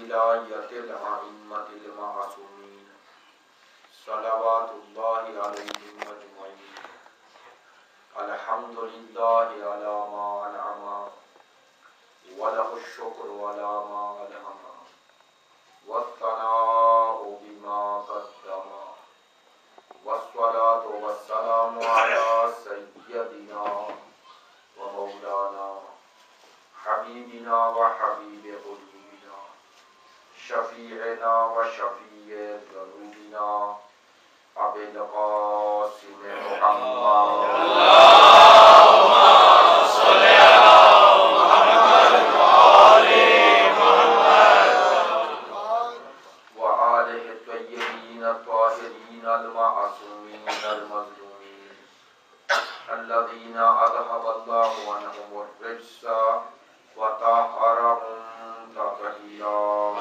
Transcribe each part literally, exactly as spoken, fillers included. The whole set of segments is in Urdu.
ولایت الائمۃ المعصومین صلوات اللہ علیہم اجمعین الحمد للہ علی ما انعم ولہ الشکر علی ما الہم والثناء بما قدم والصلاة والسلام علی سیدنا ومولانا حبیبنا وحبیب قلوبنا شفیعنا وشفیع ذنوبنا ابی القاسم محمد اللہم صلی علی محمد وآل محمد وآلہ الطیبین الطاہرین المعصومین المظلومین الذین اذهب اللہ عنہم الرجس وطہرہم تطہیرا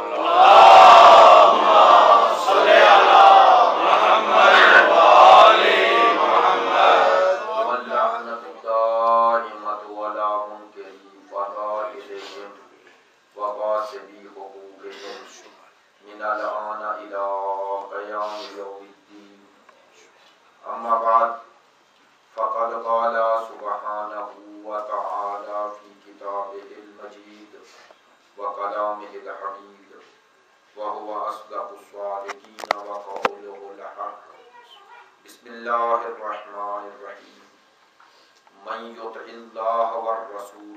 اللہم صلی علی محمد وآل محمد واللعنۃ الدائمۃ علی منکری فضائلہم وغاصبی حقوقہم من الآن الی قیام یوم الدین اما بعد فقد قال سبحانہ وتعالی فی کتابہ المجید وکلامہ الحمید وهو اصدق الصادقین وقولہ الحق بسم اللہ الرحمن الرحیم من یطع اللہ والرسول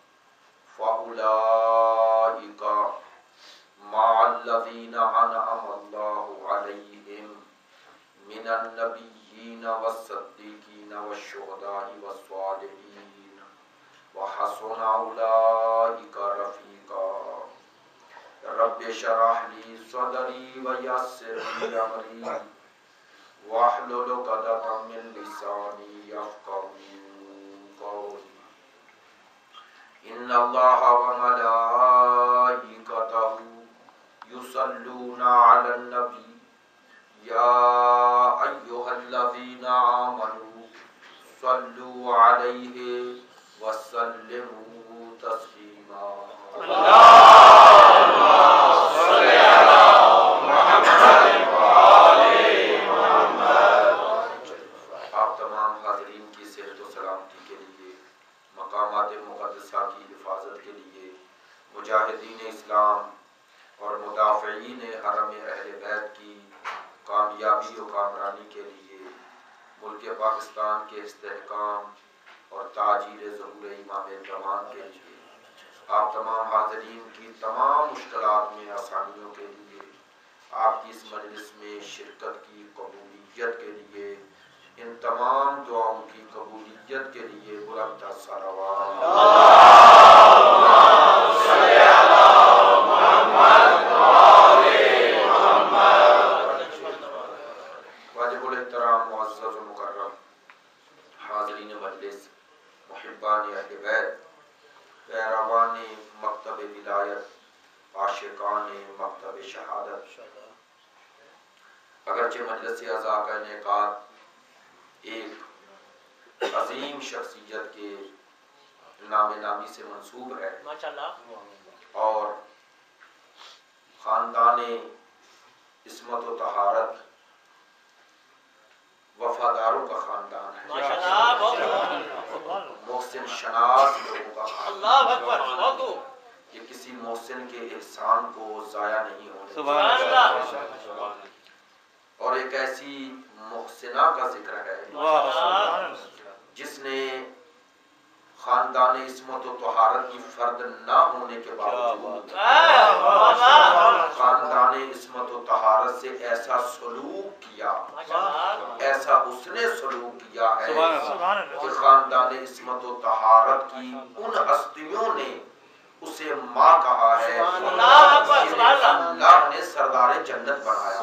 فأولئک مع الذین انعم اللہ علیہم من النبیین والصدیقین والشہداء والصالحین وحسن اولئک رفیقا رب اشرح لی صدری ویسر لی امری واحلل عقدۃ من لسانی یفقهوا قولی ان اللہ وملائکتہ یصلون علی النبی یا ایھا الذین آمنوا صلوا علیہ وسلموا تسلیما اللہم صلی علی محمد وآل محمد۔ آپ تمام حاضرین کی صحت و سلامتی کے لیے، مقامات مقدسہ کی حفاظت کے لیے، مجاہدین اسلام اور مدافعین حرم اہل بیت کی کامیابی و کامرانی کے لیے، ملک پاکستان کے استحکام اور تاجیر ظہور امام زمان کے لیے، آپ تمام حاضرین کی تمام مشکلات میں آسانیوں کے لیے، آپ کی اس مجلس میں شرکت کی قبولیت کے لیے، ان تمام دعاؤں کی قبولیت کے لیے بلند صلوات اللہم صلی علی محمد وآل محمد۔ واجب الاحترام معزز و مکرم حاضرین مجلس، محبان اہل بیت، پیروان مکتب ولایت، عاشقان مکتب شہادت، اگرچہ مجلس اعضاء کا انعقاد ایک عظیم شخصیت کے نام نامی سے منسوب ہے اور خاندان عصمت و طہارت وفاداروں کا خاندان ہے، محسن شناس لوگوں کا خاندان، یہ کسی محسن کے احسان کو ضائع نہیں ہونے دیتا، اور ایک ایسی محسنہ کا ذکر ہے جس نے خاندان عصمت و طہارت کی فرد نہ ہونے کے باوجود خاندان عصمت و طہارت سے ایسا سلوک کیا، ایسا اس نے سلوک کیا ہے کہ خاندان عصمت و طہارت کی ان ہستیوں نے اسے ماں کہا ہے، اللہ نے سردار جنت بنایا۔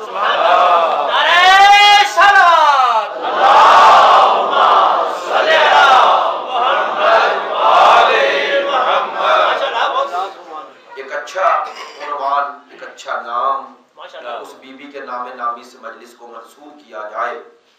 ایک اچھا عنوان، ایک اچھا نام اس بی بی کے نام نامی سے مجلس کو منسوب کیا جائے،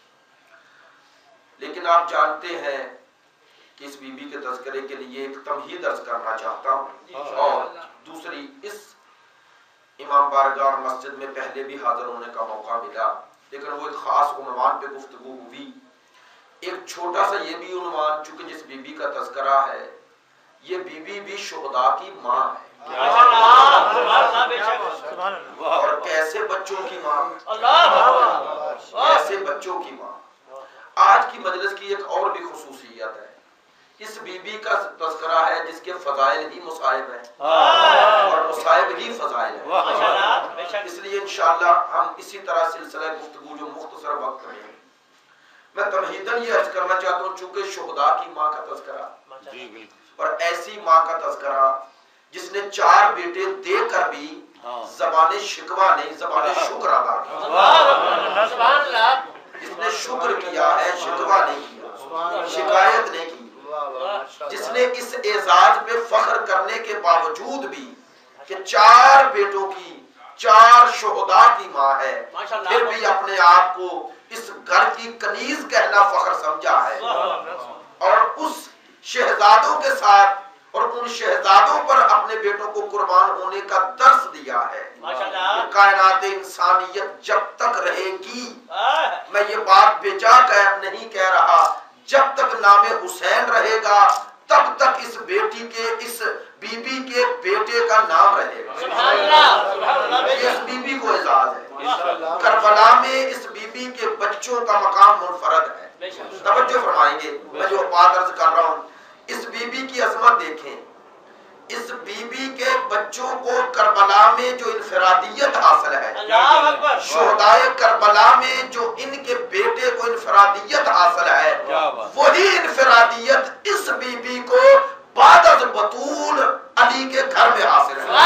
لیکن آپ جانتے ہیں کہ اس بی بی کے تذکرے کے لیے ایک تمہید عرض کرنا چاہتا ہوں، اور دوسری اس امام بارگاہ مسجد میں پہلے بھی حاضر ہونے کا موقع ملا، لیکن وہ ایک خاص عنوان پہ گفتگو ہوئی۔ ایک چھوٹا سا یہ بھی عنوان، چونکہ جس بی بی کا تذکرہ ہے یہ بی بی بھی شہداء کی ماں ہے، اور کیسے بچوں کی ماں، کیسے بچوں کی ماں۔ آج کی مجلس کی ایک اور بھی خصوصیت ہے، اس بی بی کا تذکرہ ہے جس کے فضائل ہی مصائب ہیں اور مصائب ہی فضائل ہیں، اس لیے انشاءاللہ ہم اسی طرح سلسلہ گفتگو جو مختصر وقت میں ہے، میں تمہیداً یہ عرض کرنا چاہتا ہوں، چونکہ شہداء کی ماں کا تذکرہ اور ایسی ماں کا تذکرہ جس نے چار بیٹے دے کر بھی زبان شکوہ نہیں زبان شکر ادا کیا، جس نے شکر کیا ہے شکوہ نہیں کیا، شکایت نہیں کی، جس نے اس اعزاز پہ فخر کرنے کے باوجود بھی کہ چار بیٹوں کی چار شہداء کی ماں ہے، پھر بھی اپنے آپ کو اس گھر کی کنیز کہنا فخر سمجھا ہے، اور اس شہزادوں کے ساتھ اور ان شہزادوں پر اپنے بیٹوں کو قربان ہونے کا درس دیا ہے۔ کائنات انسانیت جب تک رہے گی، میں یہ بات بے جا نہیں کہہ رہا، جب تک نام حسین رہے گا تب تک اس بیٹی کے اس بی بی کے بیٹے کا نام رہے گا، یہ اس بی بی کو اعزاز ہے۔ کربلا میں اس بی بی کے بچوں کا مقام منفرد ہے، توجہ فرمائیں گے، میں جو بات عرض کر رہا ہوں، اس بی بی کی عظمت دیکھیں، اس بی بی کے بچوں کو کربلا میں جو انفرادیت حاصل ہے، شہدائے کربلا میں جو ان کے بیٹے کو انفرادیت حاصل ہے، وہی انفرادیت اس بی بی کو بعد از بطول علی کے گھر میں حاصل ہے۔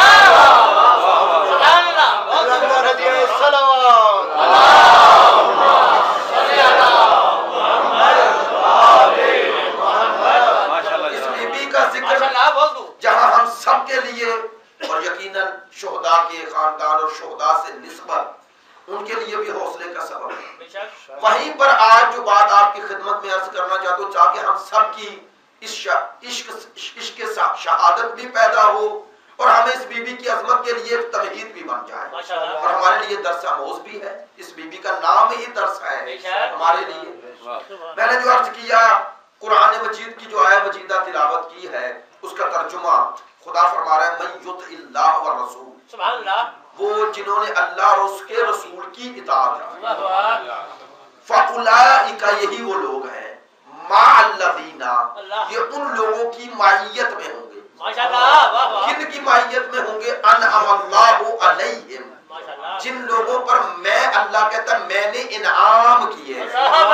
اس بی بی کا ذکر جہاں ہم سب کے لیے اور یقیناً شہداء کے خاندان اور شہداء سے نسبت ان کے لیے بھی حوصلے کا سبب ہے، وہیں پر آج جو بات آپ کی خدمت میں عرض کرنا چاہتا ہوں تاکہ ہم سب کی عشق عشق شہادت بھی پیدا ہو اور ہمیں اس بی بی کی عظمت کے لیے ایک تمہید بھی بن جائے، اور ہمارے لیے درس آموز بھی ہے، اس بی بی کا نام ہی درس ہے ہمارے لیے۔ میں نے جو عرض کیا قرآن مجید کی جو آیہ مجیدہ تلاوت کی ہے اس کا ترجمہ خدا فرما رہا ہے من یطع اللہ والرسول، سبحان اللہ، وہ جنہوں نے اللہ اور اس کے رسول کی اطاعت کی، فاولئک یہی وہ لوگ ہیں، مع الذین، یہ ان لوگوں کی معیت میں ہوں گے، کن کی معیت میں ہوں گے، انعم اللہ علیہم، جن لوگوں پر میں اللہ کہتا میں نے انعام کیے،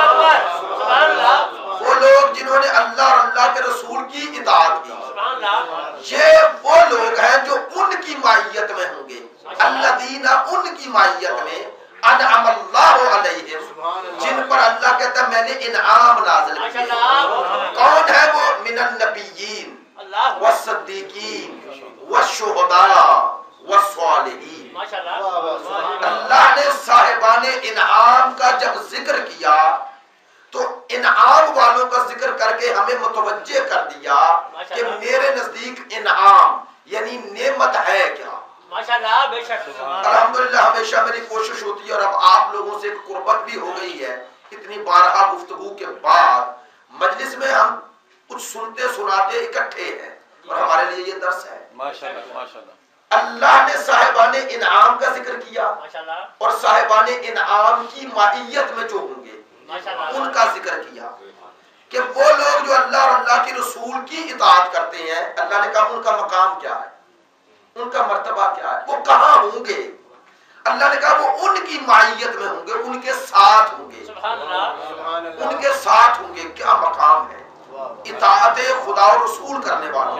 وہ لوگ جنہوں نے اللہ اور اللہ کے رسول کی اطاعت کی، یہ وہ لوگ ہیں جو ان کی معیت میں ہوں گے، الذین، ان کی معیت میں، انعم اللہ علیہم، جن پر اللہ کہتا میں نے انعام نازل کیا، کون ہے وہ، من النبیین والصدیقین والشہداء والصالحین۔ اللہ نے صاحبان انعام کا جب ذکر کیا تو انعام والوں کا ذکر کر کے ہمیں متوجہ کر دیا کہ میرے نزدیک انعام یعنی نعمت ہے کیا۔ الحمدللہ ہمیشہ میری کوشش ہوتی ہے اور اب آپ لوگوں سے قربت بھی ہو گئی ہے، اتنی بارہا گفتگو کے بعد مجلس میں ہم کچھ سنتے سناتے اکٹھے ہیں اور ہمارے لیے یہ درس ہے۔ ماشاءاللہ ماشاءاللہ اللہ نے صاحبان انعام کا ذکر کیا اور صاحبان انعام کی معیت میں جو ہوں گے ان کا ذکر کیا کہ وہ لوگ جو اللہ اور اللہ کی رسول کی اطاعت کرتے ہیں، اللہ نے کہا ان کا مقام کیا ہے، ان کا مرتبہ کیا ہے، وہ کہاں ہوں گے، اللہ نے کہا وہ ان کی معیت میں ہوں گے، ان کے ساتھ ہوں گے، ان کے ساتھ ہوں گے، کیا مقام ہے، اطاعت خدا اور رسول کرنے والوں،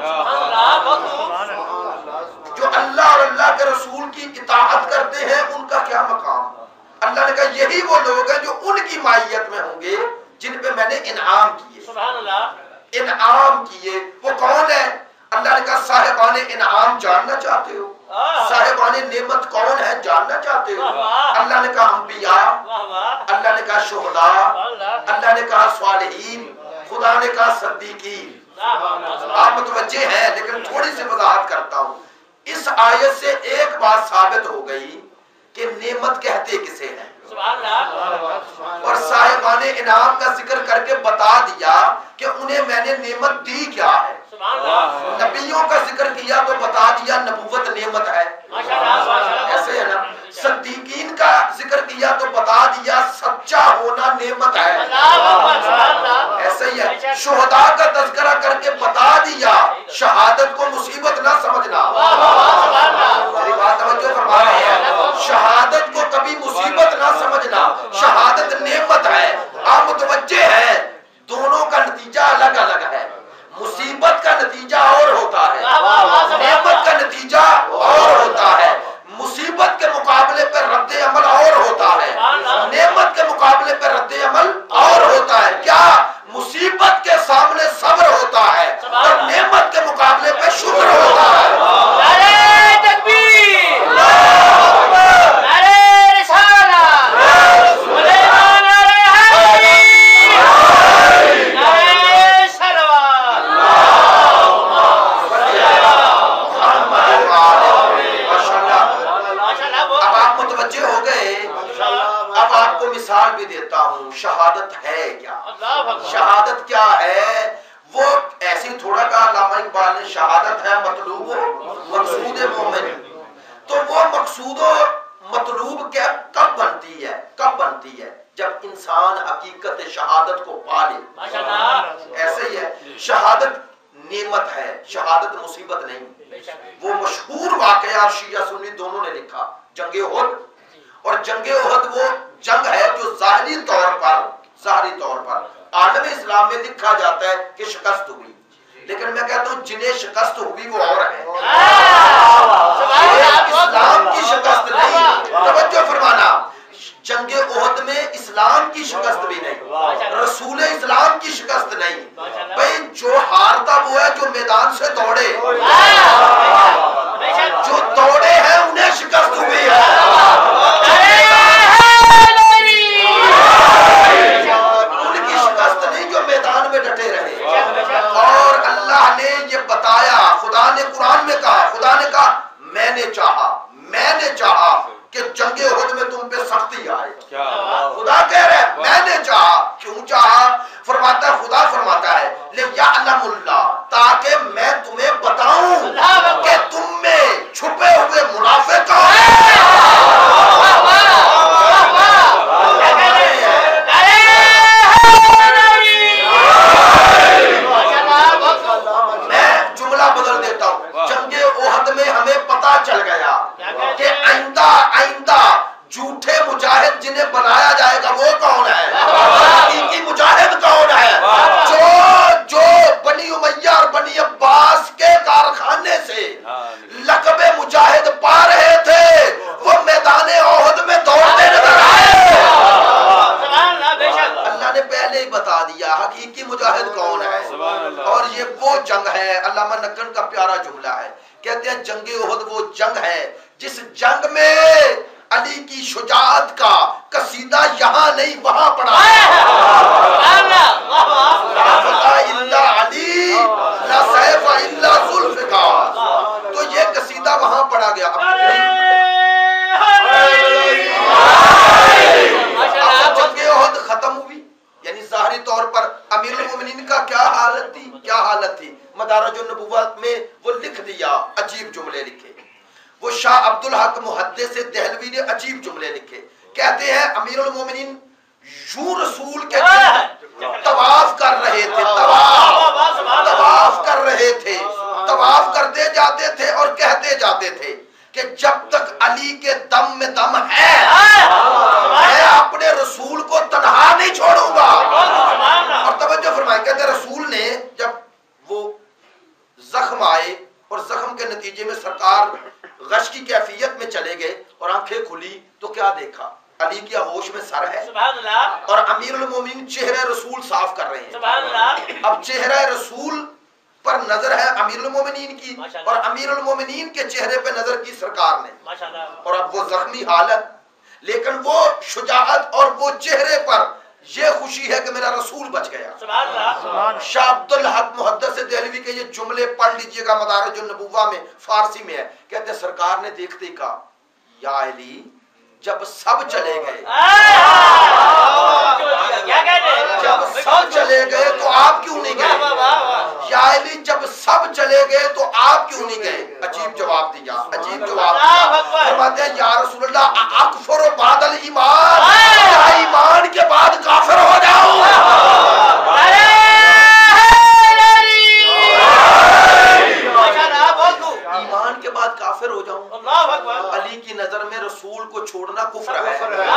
جو اللہ اور اللہ کے رسول کی اطاعت کرتے ہیں ان کا کیا مقام۔ اللہ نے کہا یہی وہ لوگ ہیں جو ان کی معیت میں ہوں گے جن پہ میں نے انعام کیے، انعام کیے، وہ کون ہے، اللہ نے کہا صاحبان انعام جاننا چاہتے ہو، صاحبان نعمت کون ہے جاننا چاہتے ہو، اللہ نے کہا انبیاء، اللہ نے کہا شہداء، اللہ نے کہا صالحین، خدا نے کہا صدیقین۔ آپ متوجہ ہیں لیکن تھوڑی سی وضاحت کرتا ہوں، اس اس آیت سے ایک بات ثابت ہو گئی کہ نعمت کہتے کسے ہیں، اور صاحبان انعام کا ذکر کر کے بتا دیا کہ انہیں میں نے نعمت دی کیا ہے. نبیوں کا ذکر کیا تو بتا دیا نبوت نعمت ہے، ایسے ہے نا. صدیقین کا ذکر کیا تو بتا دیا سچا ہونا نعمت ہے، ایسے ہی ہے. شہداء کا تذکرہ کر کے بتا دیا شہادت کو مصیبت نہ سمجھنا. میری بات توجہ فرما رہے ہیں، شہادت کو کبھی مصیبت نہ سمجھنا، شہادت نعمت ہے. آپ متوجہ ہیں دونوں کا نتیجہ الگ الگ ہے. مصیبت کا نتیجہ اور ہوتا ہے، نعمت کا نتیجہ اور ہوتا ہے. مصیبت کے مقابلے پر رد عمل اور ہوتا ہے، نعمت کے مقابلے پر رد عمل اور ہوتا ہے. کیا مصیبت کے سامنے صبر ہوتا ہے اور نعمت کے مقابلے پہ شکر ہوتا ہے. نعرہ تکبیر، نعرہ رسالت، نعرہ حیدری، نعرہ صلوات. اب آپ متوجہ ہو گئے. اب آپ کو مثال بھی دیتا ہوں شہادت ہے کیا. شہادت کیا ہے؟ وہ ایسی تھوڑا کہا علامہ اقبال نے شہادت ہے مطلوب و مقصود مومن. تو وہ مقصود و مطلوب کیا کب بنتی ہے؟ کب بنتی ہے؟ جب انسان حقیقت شہادت کو پا لے. ایسے ہی ہے شہادت نعمت ہے، شہادت مصیبت نہیں. وہ مشہور واقعہ شیعہ سنی دونوں نے لکھا، جنگ احد. اور جنگ احد وہ جنگ ہے جو ظاہری طور پر ظاہری طور پر عالم اسلام میں لکھا جاتا ہے کہ شکست ہوئی، لیکن میں کہتا ہوں جنہیں شکست ہوئی وہ اور ہے. اسلام کی شکست نہیں. توجہ فرمانا، جنگ احد میں اسلام کی شکست بھی نہیں، رسول اسلام کی شکست نہیں. بھئی جو ہارتا وہ ہے جو میدان سے دوڑے، جو دوڑے ہیں انہیں شکست ہوئی ہے. ان کی شکست نہیں جو میدان میں ڈٹے رہے. اور اللہ نے یہ بتایا، خدا نے قرآن میں کہا، خدا نے کہا میں نے چاہا میں نے چاہا کہ جنگ احد میں تم پہ سختی آئے. خدا کہہ رہے ہیں میں نے چاہا. کیوں چاہا؟ فرماتا ہے خدا فرماتا ہے لِيَعْلَمُ اللَّهُ، تاکہ میں تمہیں بتاؤں کہ تم میں چھپے ہوئے منافق بدل دیتا ہوں. جنگ احد میں ہمیں پتا چل گیا کہ آئندہ آئندہ جھوٹے مجاہد جنہیں بنایا جائے گا وہ کون ہے، حقیقی مجاہد کون ہے. جو جو بنی امیہ اور بنی عباس کے کارخانے سے لقب مجاہد پا رہے تھے وہ میدان احد میں دوڑتے نظر آئے. اللہ نے پہلے ہی بتا دیا حقیقی مجاہد کون ہے. اور یہ وہ جنگ ہے، علامہ نقن کا پیارا جملہ ہے، کہتے ہیں جنگ احد وہ جنگ ہے جس جنگ میں علی کی شجاعت کا قصیدہ یہاں نہیں وہاں پڑا. تو یہ قصیدہ وہاں پڑا گیا. جنگ احد ختم ہوئی، یعنی ظاہری طور پر امیر المومنین کا کیا حالت تھی کیا حالت تھی مدارج النبوت میں وہ لکھ دیا. عجیب جملے لکھے. وہ شاہ عبدالحق محدث دہلوی نے عجیب جملے لکھے. کہتے ہیں امیر المومنین یوں رسول کے طواف کر رہے تھے، طواف طواف کر رہے تھے، طواف کرتے جاتے تھے اور کہتے جاتے تھے کہ جب تک علی کے دم میں دم ہے میں اپنے رسول کو تنہا نہیں چھوڑوں گا. اور توجہ فرمائیں، کہتے رسول نے جب وہ زخم آئے اور زخم کے نتیجے میں سرکار غش کی کیفیت میں چلے گئے اور آنکھیں کھلی تو کیا دیکھا؟ علی کی آغوش میں سر ہے اور امیر المومنین چہرہ رسول صاف کر رہے ہیں. اب چہرہ رسول پر نظر ہے امیر المومنین کی اور امیر المومنین کے چہرے پہ نظر کی سرکار نے. اور اب وہ زخمی حالت لیکن وہ شجاعت اور وہ چہرے پر یہ خوشی ہے کہ میرا رسول بچ گیا. سبحان اللہ. شاہ عبد الحق محدث دہلوی کے یہ جملے پڑھ لیجئے گا مدارج النبوہ میں، فارسی میں ہے. کہتے ہیں سرکار نے دیکھتے ہی کہا یا علی جب سب چلے گئے، جب سب چلے گئے تو آپ کیوں نہیں گئے؟ یا علی جب سب چلے گئے تو آپ کیوں نہیں گئے؟ عجیب جواب دیا، عجیب جواب دیا. فرماتے ہیں یا رسول اللہ اکفر بعد الایمان، کیا ایمان کے بعد کافر ہو جاؤں؟ ایمان کے بعد کافر ہو جاؤں؟ علی کی نظر میں رسول کو چھوڑنا کفر ہے.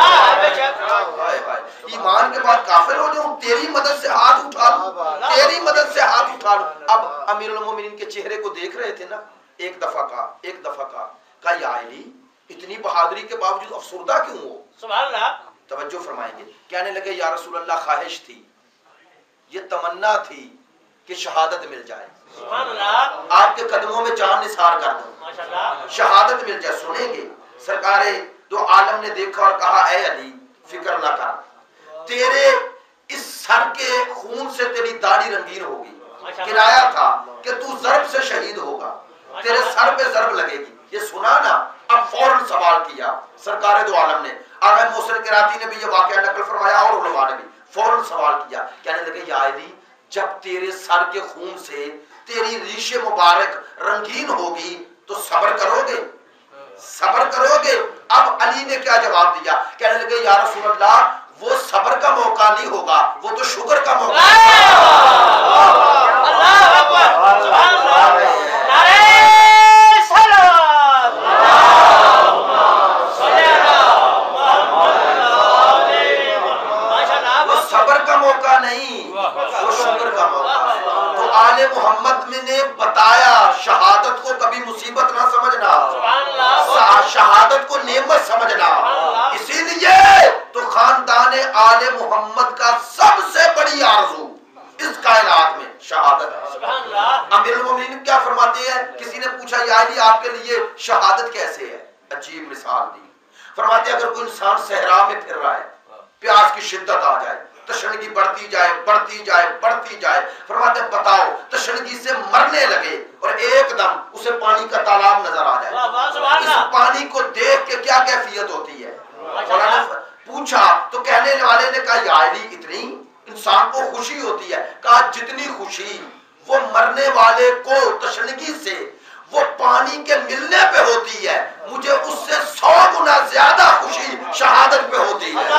ایمان کے بعد کافر ہو جاؤں؟ تیری مدد سے ہاتھ اٹھا لوں، تیری مدد سے ہاتھ اٹھا لوں. اب امیر المومنین کے چہرے کو دیکھ رہے تھے نا. ایک دفعہ کہا ایک دفعہ کہا کہا یا علی اتنی بہادری کے باوجود افسردہ کیوں ہو؟ سبحان اللہ. توجہ فرمائیں گے. کہنے لگے یا رسول اللہ خواہش تھی، یہ تمنا تھی کہ شہادت مل جائے، سبحان اللہ. آپ کے قدموں میں جان نثار کر دوں، ماشاءاللہ. شہادت مل جائے. سنیں گے سرکار دو عالم نے دیکھا اور کہا اے علی فکر نہ کر، تیرے اس سر کے خون سے تیری داڑھی رنگین ہوگی. کنایا تھا کہ تو ضرب سے شہید ہوگا، تیرے سر پہ ضرب لگے گی. یہ سنا نا. اب فوراً سوال کیا سرکار دو عالم نے. آغا محسن قراتی نے بھی یہ واقعہ نقل فرمایا اور علماء نے بھی. فوراً سوال کیا، کہنے لگے یا علی جب تیرے سر کے خون سے تیری ریش مبارک رنگین ہوگی تو صبر کرو گے؟ صبر کرو گے؟ اب علی نے کیا جواب دیا؟ کہنے لگے یا رسول اللہ وہ صبر کا موقع نہیں ہوگا، وہ تو شکر کا موقع ہے. اللہ اکبر. سبحان اللہ. نعرہ سلام. وہ صبر کا موقع نہیں، وہ شکر کا موقع ہے. تو آل محمد میں نے بتایا شہادت کو کبھی مصیبت نہ سمجھنا، شہادت کو نعمت سمجھنا. اسی لیے تو خاندان آل محمد کا سب سے بڑی آرزو اس کائنات میں شہادت ہے. امیر المومنین کیا فرماتے ہیں؟ کسی نے پوچھا یا علی آپ کے لیے شہادت کیسے ہے؟ عجیب مثال دی. فرماتے ہیں اگر کوئی انسان صحرا میں پھر رہا ہے، پیاس کی شدت آ جائے، تشنگی بڑھتی جائے بڑھتی جائے بڑھتی جائے، فرماتے ہیں بتاؤ تشنگی سے مرنے لگے اور ایک دم اسے پانی کا تالاب نظر آ جائے، اس پانی کو دیکھ کے کیا کیفیت ہوتی ہے؟ پوچھا تو کہنے والے نے کہا یا علی اتنی انسان کو خوشی ہوتی ہے. کہا جتنی خوشی وہ مرنے والے کو تشنگی سے وہ پانی کے ملنے پہ ہوتی ہے، مجھے اس سے سو گنا زیادہ خوشی شہادت پہ ہوتی ہے.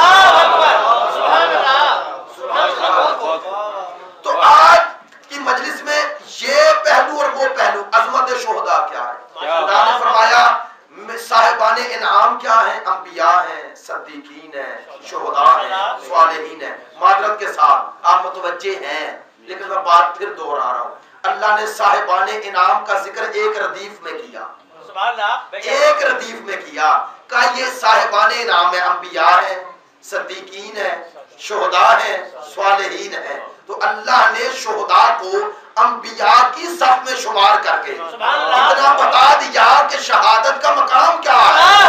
تو آج کی مجلس میں یہ پہلو اور وہ پہلو، عظمت شہداء کیا ہے. خدا نے فرمایا صاحبان انعام کیا ہیں؟ انبیاء ہیں، صدیقین ہیں، شہداء ہیں، صالحین ہیں. معذرت کے ساتھ آپ متوجہ ہیں لیکن میں بات پھر دوہرا رہا ہوں. اللہ نے صاحبان انعام کا ذکر ایک ردیف میں کیا، ایک ردیف میں کیا. کہا یہ صاحبان انعام ہیں، انبیاء ہیں، صدیقین ہیں، شہداء ہیں، صالحین ہیں. تو اللہ نے شہداء کو انبیاء کی صف میں شمار کر کے اتنا بتا دیا کہ شہادت کا مقام کیا ہے.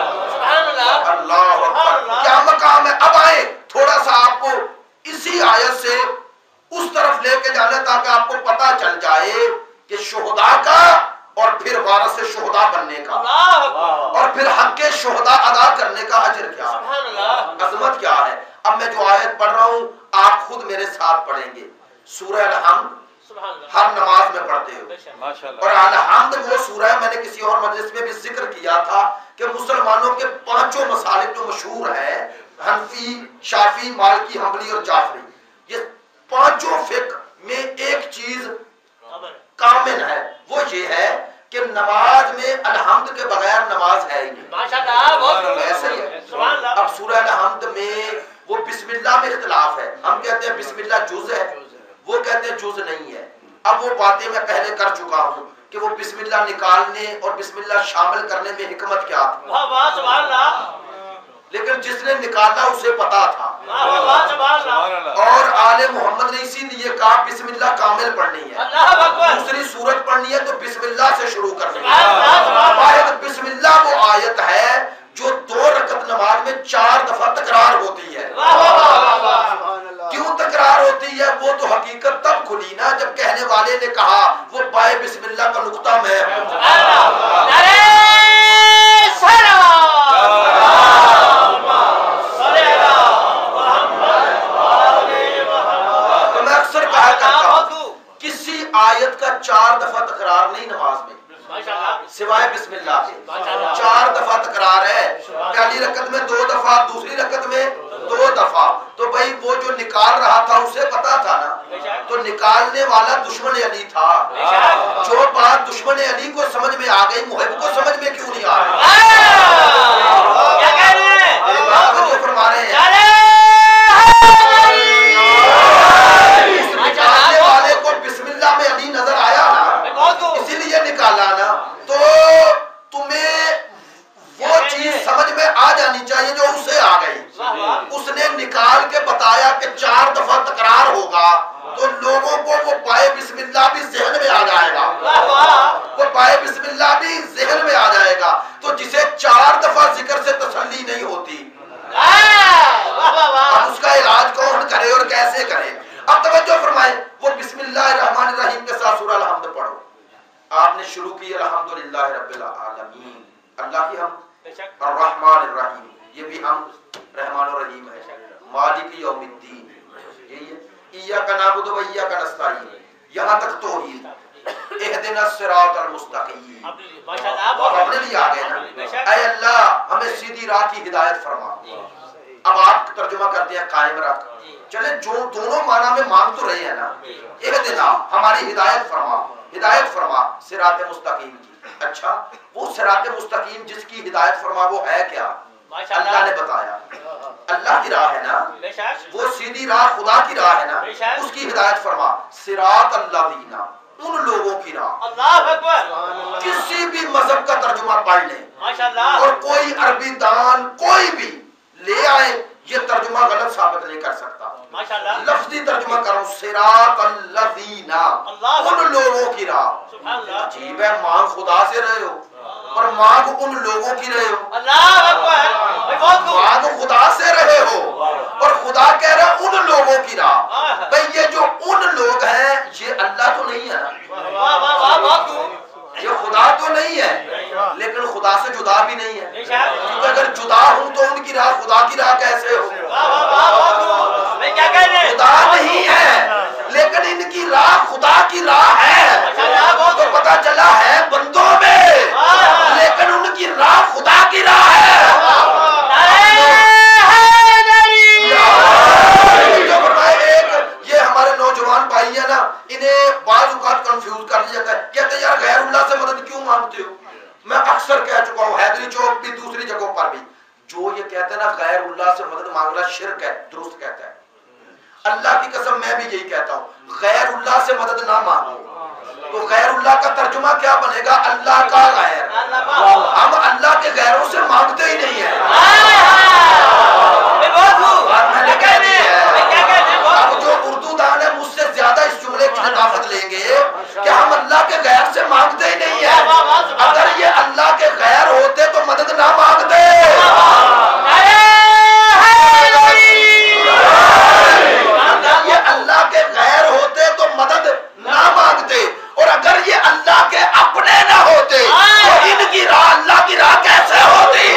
اللہ اکبر. کیا مقام ہے؟ اب آئے تھوڑا سا آپ کو اسی آیت سے اس طرف لے کے جانا تاکہ آپ کو پتا چل جائے کہ شہداء کا اور پھر وارث شہداء بننے کا اور پھر حق شہداء ادا کرنے کا اجر کیا ہے، عظمت کیا ہے. اب میں جو آیت پڑھ رہا ہوں آپ خود میرے ساتھ پڑھیں گے. سورہ الحمد ہر نماز میں پڑھتے ہو اور الحمد وہ سورہ ہے، میں نے کسی اور مجلس میں بھی ذکر کیا تھا کہ مسلمانوں کے پانچوں مسالک جو مشہور ہیں، حنفی، شافعی، مالکی، حنبلی اور جعفری، یہ پانچوں فقہ میں ایک چیز کامن ہے، وہ یہ ہے کہ نماز میں الحمد کے بغیر نماز ہے ہی نہیں. ایسے ہی ہے. اب سورہ الحمد میں وہ بسم اللہ میں اختلاف ہے. ہم کہتے ہیں بسم اللہ جز ہے، وہ کہتے ہیں جز نہیں ہے. اب وہ باتیں میں پہلے کر چکا ہوں کہ وہ بسم اللہ نکالنے اور بسم اللہ شامل کرنے میں حکمت کیا تھی، لیکن جس نے نکالا اسے پتا تھا. اور آل محمد نے اسی لیے کہا بسم اللہ کامل پڑھنی ہے، دوسری سورت پڑھنی ہے تو بسم اللہ سے شروع کرنی ہے. واحد بسم اللہ وہ آیت ہے جو دو رکعت نماز میں چار دفعہ تکرار ہوتی ہے. کہنے والے نے کہا وہ بائے بسم اللہ کا نقطہ میں ہوں. تو میں اکثر کہا کرتا ہوں کسی آیت کا چار دفعہ تکرار نہیں نماز میں سوائے بسم اللہ کے. چار دفعہ تکرار ہے, پہلی رکعت میں دو دفعہ, دوسری رکعت میں دو دفعہ. تو بھائی وہ جو نکال رہا تھا اسے پتا تھا نا, تو نکالنے والا دشمن علی تھا. جو بات دشمن علی کو سمجھ میں آ گئی محب کو سمجھ میں کیوں نہیں آ رہی؟ میری بات کو جو فرما رہے ہیں اس نکالنے والے کو بسم اللہ میں علی نظر آیا نا, اسی لیے نکالا نا. تو تمہیں وہ چیز سمجھ میں آ جانی چاہیے جو اسے آ گئی. اس نے نکال کے بتایا کہ چار دفعہ تکرار ہوگا, تو لوگوں کو وہ پائے بسم اللہ بھی ذہن میں آ جائے گا, وہ پائے بسم اللہ بھی ذہن میں آ جائے گا. تو جسے چار دفعہ ذکر سے تسلی نہیں ہوتی, اب اس کا علاج کون کرے اور کیسے کرے؟ اب توجہ فرمائیں, وہ بسم اللہ الرحمن الرحیم کے ساتھ سورہ الحمد پڑھو. آپ نے شروع کی الحمدللہ رب العالمین, اللہ کی ہم, الرحمن الرحیم یہ بھی ہم, رحمان الرحیم ہے, مالک یوم الدین یہی ہے, ایاک نعبد و ایاک نستعین, یہاں تک توحید, اہدنا الصراط المستقیم. آپ اپنے لیے آ گئے نا, اے اللہ ہمیں سیدھی راہ کی ہدایت فرما. اب آپ ترجمہ کرتے ہیں قائم رکھ. چلے جو دونوں معنی میں مانگ تو رہے ہیں نا, اہدنا ہماری ہدایت فرما, ہدایت فرما صراط مستقیم کی. اچھا وہ صراط مستقیم جس کی ہدایت فرما وہ ہے کیا؟ اللہ نے بتایا, اللہ کی راہ ہے نا, وہ سیدھی راہ خدا کی راہ ہے نا, اس کی ہدایت فرما. صراط الذین, ان لوگوں کی راہ. اللہ اکبر. کسی بھی مذہب کا ترجمہ پڑھ لیں ماشاءاللہ, اور کوئی عربی دان کوئی بھی لے آئے, یہ ترجمہ غلط ثابت نہیں کر سکتا. لفظی ترجمہ کرو, صراط الذین, ان لوگوں کی راہ. عجیب ہے, مانگ خدا سے رہے ہو اور مانگ ان لوگوں کی رہے ہو. اللہ اکبر. مانگ خدا سے رہے ہو اور خدا کہہ رہا ہے ان لوگوں کی راہ. بھئی یہ جو ان لوگ ہیں یہ اللہ تو نہیں ہے نا, یہ خدا تو نہیں ہے, لیکن خدا سے جدا بھی نہیں ہے, کیونکہ اگر جدا ہوں تو ان کی راہ خدا کی راہ کیسے ہو؟ خدا نہیں ہے لیکن ان کی راہ خدا کی راہ ہے. تو پتا چلا ہے بندوں میں, لیکن ان کی راہ خدا کی راہ ہے. یہ ہمارے نوجوان بھائی ہیں نا, انہیں بعض اوقات کنفیوز کر دیا جاتا ہے, کہتے ہیں یار غیر اللہ سے مدد کیوں مانگتے ہو؟ میں اکثر کہہ چکا ہوں, حیدری چوک بھی دوسری جگہوں پر بھی, جو یہ کہتے ہیں نا غیر اللہ سے مدد مانگنا شرک ہے, درست کہتا ہے. اللہ کی قسم میں بھی یہی کہتا ہوں, غیر اللہ سے مدد نہ مانگو. تو غیر اللہ کا ترجمہ کیا بنے گا؟ اللہ کا غیر. ہم اللہ کے غیروں سے مانگتے ہی نہیں ہیں. میں نے کہہ دی ہے, اب جو اردو دان ہے مجھ سے زیادہ اس جملے کی نفاذت لیں گے کہ ہم اللہ کے غیر سے مانگتے ہی نہیں ہیں. اگر یہ اللہ کے غیر ہوتے تو مدد نہ مانگتے. یہ اللہ کے غیر ہوتے تو مدد نہ مانگتے, اور اگر یہ اللہ کے اپنے نہ ہوتے تو ان کی راہ اللہ کی راہ کیسے ہوتی؟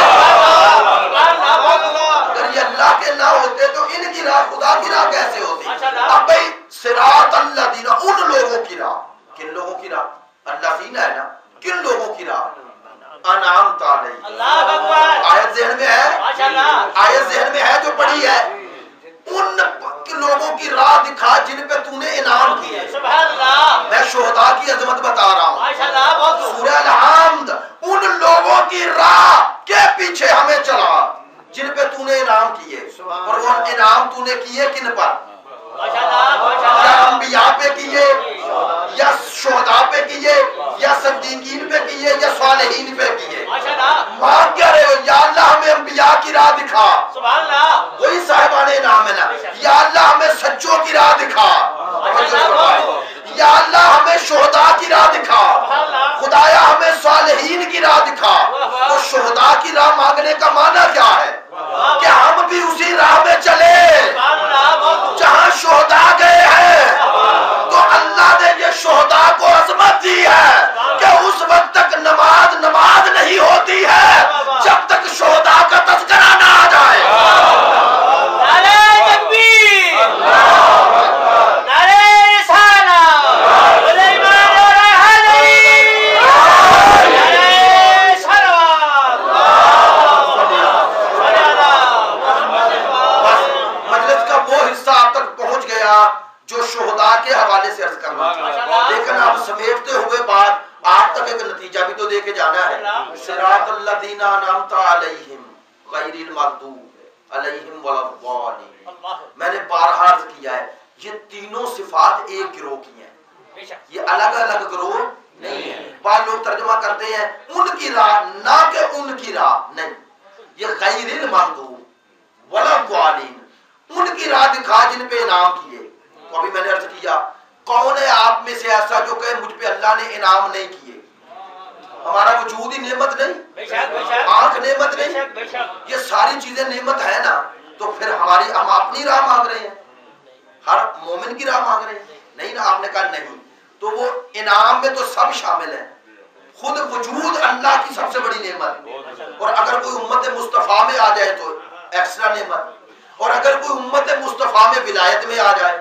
اگر یہ اللہ کے نہ ہوتے تو ان کی راہ خدا کی راہ کیسے ہوتی؟ اب بھئی صراط الذین, ان لوگوں کی راہ. کن لوگوں کی راہ؟ اللہ فینا ہے نا, کن لوگوں کی راہ؟ انعامت علیہم. آیت ذہن میں ہے, آیت ذہن میں ہے جو پڑھی ہے, ان لوگوں کی راہ دکھا جن پہ تو نے انعام کیے. میں شہداء کی عظمت بتا رہا ہوں. سورہ الحمد, ان لوگوں کی راہ کے پیچھے ہمیں چلا جن پہ تو نے انعام کیے. اور وہ انعام تو نے کیے کن پر؟ یا انبیاء پہ کیے, یا شہداء پہ کیے, یا صدیقین پہ کیے, یا صالحین پہ کیے. مانگ کیا رہے ہو؟ یا اللہ ہمیں انبیاء کی راہ دکھا, وہی صاحبان انعام ہے نا. یا اللہ ہمیں سچوں کی راہ دکھا, یا اللہ ہمیں شہداء کی راہ دکھا, خدایا ہمیں صالحین کی راہ دکھا. تو شہداء کی راہ مانگنے کا معنی کیا ہے؟ کہ ہم بھی اسی راہ میں چلے جہاں شہداء گئے ہیں. تو اللہ نتیجہ بھی تو دے کے جانا ہے. صراط الذین انعمت علیہم غیر المغضوب علیہم ولا الضالین. میں نے بارہا عرض کیا ہے یہ تینوں صفات ایک گروہ کی ہیں, یہ الگ الگ گروہ نہیں ہے. بعض لوگ ترجمہ کرتے ہیں ان کی راہ, نہ کہ ان کی راہ, نہیں, یہ غیر المغضوب ولا الضالین, ان کی راہ دکھا جن پہ انعام کیے. تو ابھی میں نے عرض کیا کون ہے آپ میں سے ایسا جو کہ مجھ پہ اللہ نے انعام نہیں کیے؟ ہمارا وجود ہی نعمت نہیں, آنکھ نعمت نہیں, یہ ساری چیزیں نعمت ہے نا, تو پھر ہماری ہم اپنی راہ مانگ رہے ہیں, ہر مومن کی راہ مانگ رہے ہیں؟ نہیں نا. آپ نے کہا نہیں, تو وہ انعام میں تو سب شامل ہیں. خود وجود اللہ کی سب سے بڑی نعمت, اور اگر کوئی امت مصطفیٰ میں آ جائے تو ایکسٹرا نعمت, اور اگر کوئی امت مصطفیٰ میں ولایت میں آ جائے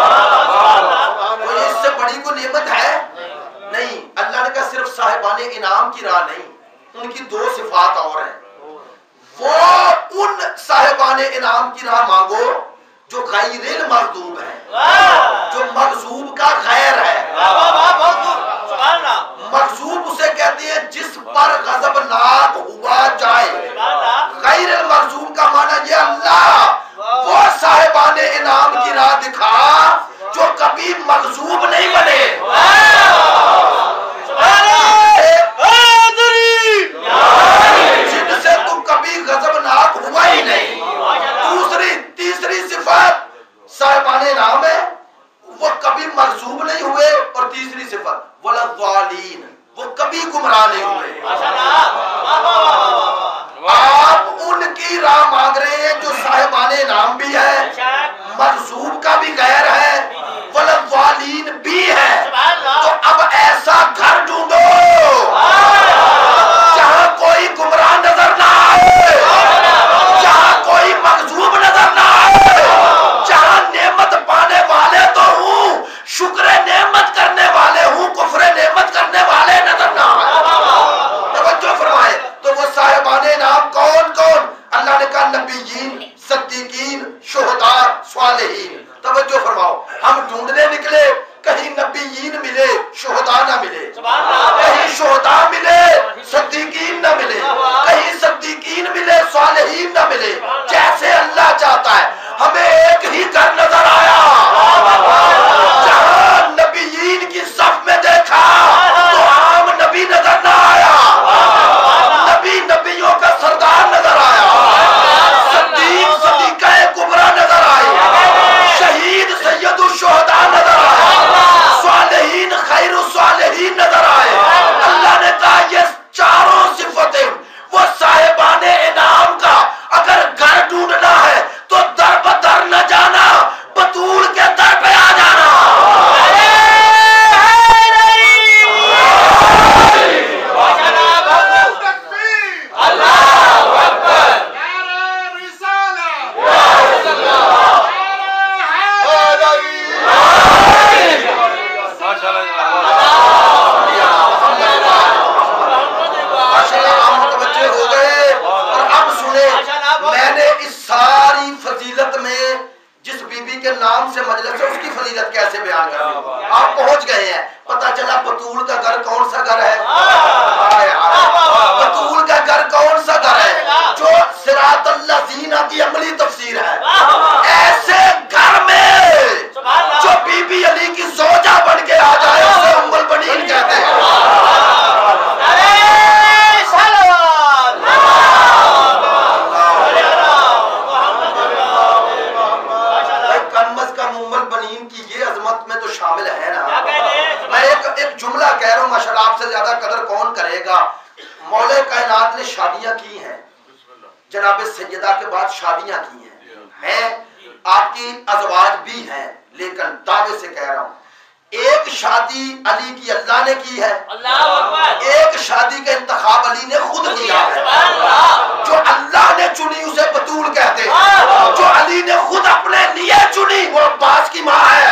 تو اس سے بڑی کوئی نعمت ہے نہیں. اللہ نے کہا صرف صاحبان انعام کی راہ نہیں, ان کی دو صفات اور ہیں. وہ ان صاحبان انعام کی راہ مانگو جو غیر المغضوب ہے, جو مغضوب کا غیر ہے. مغضوب اسے کہتے ہیں جس پر غضب ناک ہوا جائے. غیر المغضوب کا معنی یہ اللہ وہ صاحبان انعام کی راہ دکھا جو کبھی مغضوب نہیں بنے, جن سے تو کبھی غضب ناک ہوا ہی نہیں. دوسری تیسری صفت صاحبان انعام ہے, وہ کبھی مغضوب نہیں ہوئے, اور تیسری صفت ولا الضالین, وہ کبھی گمراہ نہیں ہوئے. آپ ان کی راہ مانگ رہے ہیں جو صاحبان انعام بھی ہے, مغضوب کا بھی غیر ہے, ولا الضالین بھی ہے. تو اب ایسا گھر ڈھونڈو جہاں کوئی گمراہ نظر نہ آئے, جہاں کوئی مغضوب نظر نہ آئے, جہاں نعمت پانے والے تو ہوں, شکر نعمت کرنے والے ہوں, کفر نعمت کرنے والے نظر نہ آئے. توجہ فرمائے. تو وہ صاحبان انعام کون کون؟ اللہ نے کہا نبیین, صدیقین, شہداء, صالحین. توجہ فرماؤ. ہم ڈھونڈنے نکلے, کہیں نبیین ملے شہداء نہ ملے, کہیں شہداء ملے صدیقین نہ ملے, کہیں صدیقین ملے صالحین نہ ملے. جیسے اللہ چاہتا ہے. ہمیں ایک ہی گھر نظر آیا, جہاں نبیین کی صف میں دیکھا تو عام نبی نظر نہ آیا, نبی نبیوں کا سردار نظر آیا, صدیق صدیقہ کبریٰ نظر آئی, شہید سید الشہداء نظر آیا, صالحین خیر الصالحین نظر آئے. اللہ نے کہا یہ چاروں صفتیں وہ صاحبان انعام کا اگر گھر ڈھونڈنا ہے تو در بدر نہ جانا, بطول کے در پہ آ جانا. نام سے مجلس ہے اس کی فضیلت کیسے بیان کرنی. آپ پہنچ گئے ہیں, پتا چلا بطول کا گھر کون سا گھر ہے, بطول کا گھر کون سا گھر ہے جو صراط الذین کی عملی تفسیر ہے. ایسے گھر میں جو بی بی علی کی زوجہ بن کے آ جائے اسے ام البنین کہتے ہیں. شامل ہے نا. میں ایک ایک جملہ کہہ رہا ہوں, ماشاءاللہ آپ سے زیادہ قدر کون کرے گا. مولا کائنات نے شادیاں کی ہیں, جناب سیدہ کے بعد شادیاں کی ہیں, ہیں آپ کی ازواج بھی ہیں, لیکن دعوے سے کہہ رہا ہوں ایک شادی علی کی اللہ نے کی ہے, ایک شادی کا انتخاب علی نے خود کیا ہے. جو اللہ نے چنی اسے بطول کہتے ہیں, جو علی نے خود اپنے لیے چنی وہ عباس کی ماں ہے.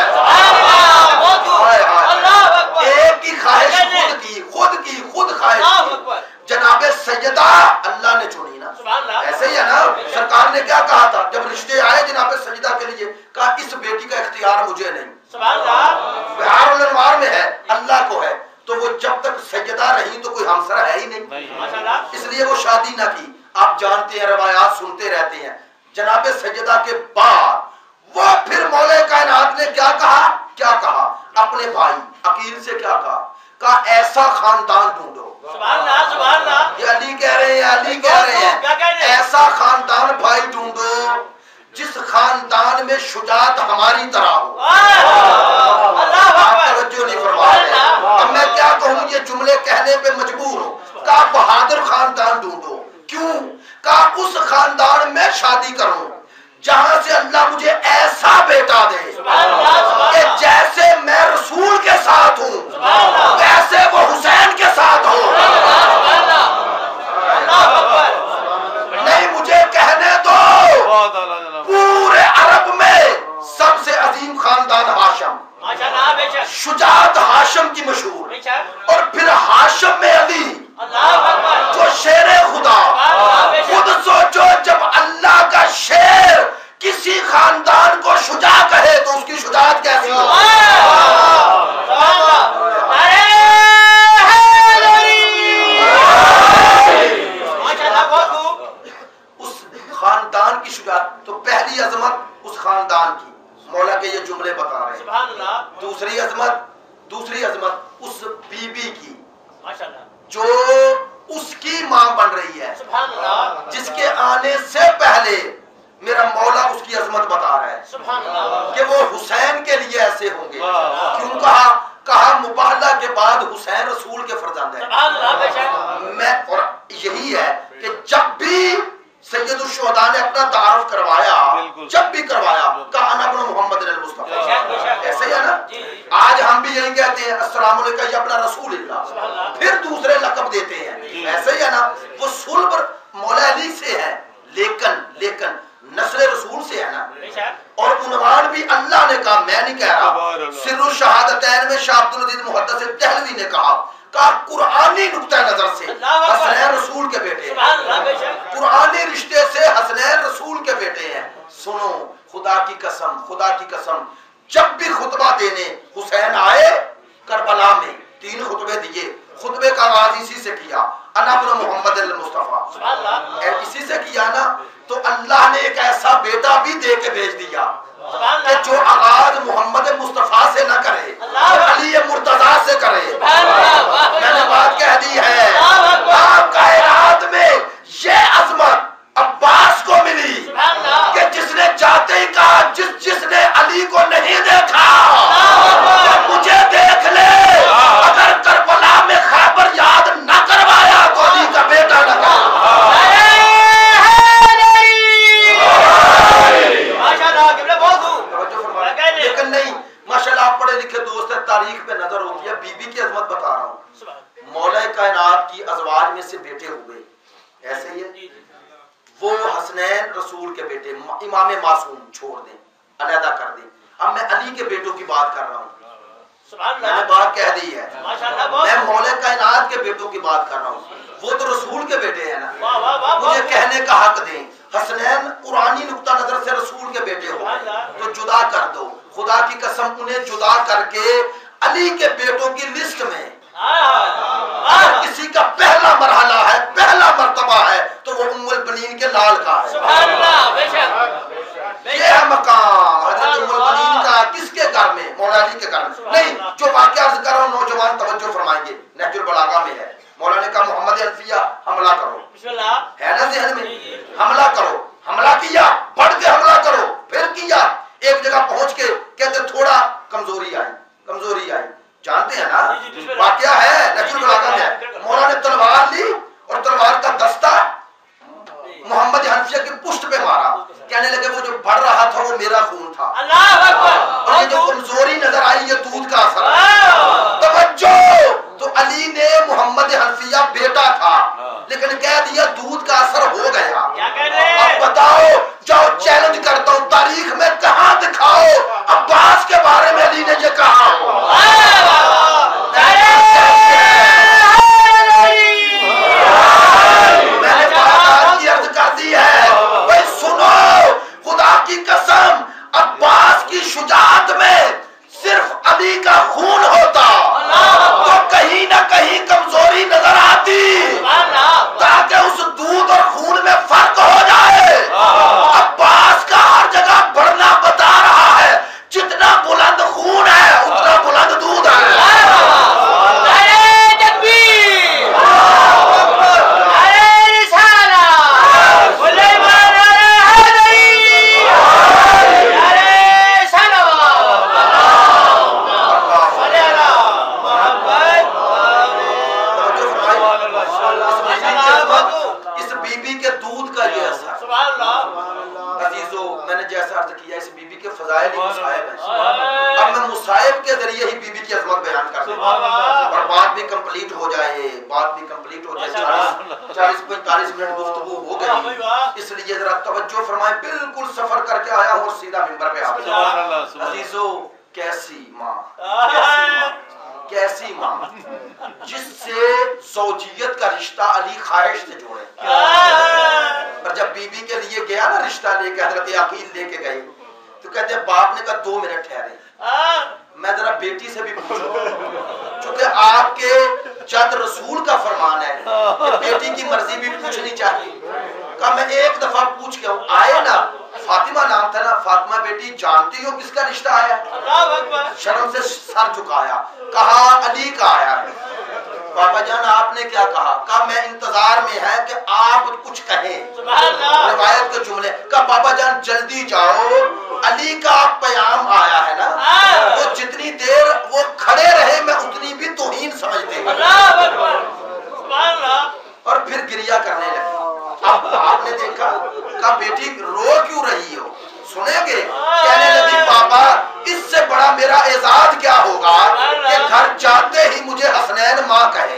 ایک کی خواہش خود کی, خود کی خود خواہش کی. جناب سیدہ اللہ نے چنی نا, ایسے ہی ہے نا. سرکار نے کیا کہا تھا جب رشتے آئے جناب سیدہ کے لیے, کہا اس بیٹی کا اختیار مجھے نہیں, بہار الانوار میں ہے اللہ کو ہے. تو وہ جب تک سیدہ رہی تو کوئی ہمسر ہے ہی نہیں، اس لیے وہ شادی نہ کی۔ آپ جانتے ہیں، روایات سنتے رہتے ہیں، جناب سیدہ کے بعد وہ پھر مولا کائنات نے کیا کہا کیا کہا اپنے بھائی عقیل سے کیا کہا کہا ایسا خاندان ڈھونڈو۔ سبحان اللہ سبحان اللہ، یہ علی کہہ رہے ہیں علی کہہ رہے ہیں ایسا خاندان بھائی ڈھونڈو جس خاندان میں شجاعت ہماری طرح ہو۔ آپ توجہ نہیں فرما رہے، اب میں کیا کہوں، یہ جملے کہنے پہ مجبور ہوں۔ کہا بہادر خاندان ڈھونڈو، کیوں؟ کہا اس خاندان میں شادی کروں جہاں سے اللہ مجھے ایسا بیٹا دے کہ جیسے میں رسول کے ساتھ ہوں ویسے وہ حسین کے ساتھ ہو۔ نہیں مجھے کہنے دو، پورے عرب میں سب سے عظیم خاندان ہاشم، شجاعت ہاشم کی مشہور، اور پھر ہاشم میں علی جو شیر خدا۔ خود سوچو جب اللہ کا شیر کسی خاندان کو شجاع کہے تو اس کی شجاعت کیسی ہو؟ اس خاندان کی شجاعت، تو پہلی عظمت اس خاندان کی مولا کے یہ جملے بتا رہے ہیں۔ دوسری عظمت دوسری عظمت اس بی بی کی جو اس کی ماں بن رہی ہے، جس کے آنے سے پہلے میرا مولا اس کی عظمت بتا رہا ہے کہ وہ حسین کے لیے ایسے ہوں گے۔ کیوں کہا کہا مباہلہ کے بعد حسین رسول کے فرزند ہیں۔ میں اور یہی ہے کہ جب بھی سید الشہداء نے اپنا تعارف کروایا، جب بھی کروایا کہا انا ابن محمد المصطفیٰ، ایسے ہی ہے نا؟ آج ہم بھی یہی کہتے ہیں السلام علیکم یا اپنا رسول اللہ، پھر دوسرے لقب دیتے ہیں، ایسے ہی ہے نا؟ وہ صلب مولا علی سے ہے لیکن لیکن نسل رسول سے ہے نا، اور عنوان بھی اللہ نے کہا، میں نہیں کہہ رہا۔ سر الشہادتین میں شاہ عبد العزیز محدث دہلوی نے کہا کہا قرآنی نقطہ نظر سے حسنین رسول کے بیٹے ہیں، قرآنی رشتے سے حسنین رسول کے بیٹے ہیں۔ سنو خدا کی قسم خدا کی قسم جب بھی خطبہ دینے حسین آئے کربلا میں تین خطبے دیے، خطبے کا آغاز اسی سے کیا انا ابن محمد المصطفیٰ، اسی سے کیا نا، تو اللہ نے ایک ایسا بیٹا بھی دے کے بھیج دیا کہ جو آغاز محمد مصطفیٰ سے نہ کرے، علی مرتضیٰ سے کرے۔ میں نے بات کہہ دی ہے، آپ کائنات میں یہ عظمت عباس کو ملی کہ جس نے جاتے ہی کہا جس جس نے علی کو نہیں دیکھا مجھے دیکھ لے، اگر کربلا میں خیبر یاد نہ کروایا تو علی کا بیٹا نہ کرے۔ لیکن نہیں، ماشاءاللہ آپ پڑھے لکھے دوست ہیں، تاریخ پہ نظر ہوتی ہے، بی بی کی عظمت بتا رہا ہوں۔ مولا کائنات کی ازواج میں سے بیٹے ہوئے، ایسے ہی ہے، وہ حسنین رسول کے بیٹے، امام معصوم چھوڑ دیں، علیحدہ کر دیں۔ اب میں علی کے بیٹوں کی بات کر رہا ہوں، میں نے بات کہہ دی ہے، میں مولا کائنات کے بیٹوں کی بات کر رہا ہوں، وہ تو رسول کے بیٹے ہیں نا، مجھے کہنے کا حق دیں۔ حسنین قرآنی نقطہ نظر سے رسول کے بیٹے ہو تو جدا کر دو، خدا کی قسم انہیں جدا کر کے علی کے بیٹوں کی لسٹ میں اگر کسی کا پہلا مرحلہ ہے، پہلا مرتبہ ہے تو وہ ام البنین کے لال کا ہے۔ یہ ہے مقام حضرت ام البنین کا، کس کے گھر میں؟ مولا علی کے گھر میں نہیں۔ جو واقعہ عرض کر رہا ہوں نوجوان توجہ فرمائیں گے، نہج البلاغہ میں ہے، مولا نے کہا محمد الفیہ حملہ کرو، ہے نا ذہن میں؟ حملہ کرو، حملہ کیا، بڑھ کے حملہ کرو، پھر کیا، ایک جگہ پہنچ کے کہتے تھوڑا کمزوری آئی، کمزوری آئی، جانتے ہیں نا واقعہ ہے نہج البلاغہ میں ہے۔ مولا نے تلوار لی اور تلوار کا دستہ محمد حنفیہ کی پشت پہ مارا، کہنے لگے وہ جو بڑھ رہا تھا وہ میرا خون تھا، اور یہ جو کمزوری نظر آئی یہ دودھ کا اثر ہے۔ توجہ، تو علی نے محمد حنفیہ بیٹا تھا لیکن کہہ دیا دودھ کا اثر ہو گیا۔ اب بتاؤ، جاؤ چیلنج کرتا ہوں، تاریخ میں کہاں دکھاؤ عباس کے بارے میں علی نے یہ کہا ہو۔ میں نے بات آج کی عرض کر دی ہے، بھائی سنو، خدا کی قسم عباس کی شجاعت میں صرف علی کا خون ہوتا تو کہیں فرمائے اس بیوی کی عظمت، اس بیوی کے دودھ کا یہ اثر. سبحان اللہ. عزیزو میں نے جیسا عرض کیا اس بیوی کے فضائل ہی مصائب ہیں. اب میں مصائب کے ذریعے ہی بیوی کی عظمت بیان کر دوں اور بات بھی کمپلیٹ ہو جائے بات بھی کمپلیٹ ہو جائے. چالیس پینتالیس منٹ گفتگو ہو گئی، اس لیے ذرا توجہ فرمائیں. بالکل سفر کر کے آیا ہوں اور سیدھا منبر پہ آ گیا. عزیزو کیسی ماں، کیسی ماں، کیسی ماں جس سے زوجیت کا رشتہ علی خواہش سے جوڑے. پر جب بی بی کے لیے گیا نا رشتہ لے کے، حضرت عقیل لے کے گئے تو کہتے ہیں باپ نے کہا دو منٹ ٹھہرے میں ذرا بیٹی سے بھی پوچھوں، چونکہ آپ کے جد رسول کا فرمان ہے کہ بیٹی کی مرضی بھی پوچھنی چاہیے. کہا میں ایک دفعہ پوچھ کے آئے نا، فاطمہ نام تھا نا، فاطمہ بیٹی جانتی ہو کس کا رشتہ آیا؟ شرم سے سر جھکایا، کہا علی کا آیا ہے. بابا جان آپ نے کیا کہا؟ کہا میں انتظار میں ہے کہ آپ کچھ کہیں، روایت کے جملے. کہا بابا جان جلدی جاؤ، علی کا پیام آیا ہے نا. وہ جتنی دیر وہ کھڑے رہے میں اتنی بھی توہین سمجھتے ہیں اور پھر گریہ کرنے لگے. اب آپ نے دیکھا، کہا بیٹی رو کیوں رہی ہو؟ سنیں گے؟ کہنے لگی بابا اس سے بڑا میرا اعزاز کیا ہوگا کہ گھر جاتے ہی مجھے حسنین ماں کہے،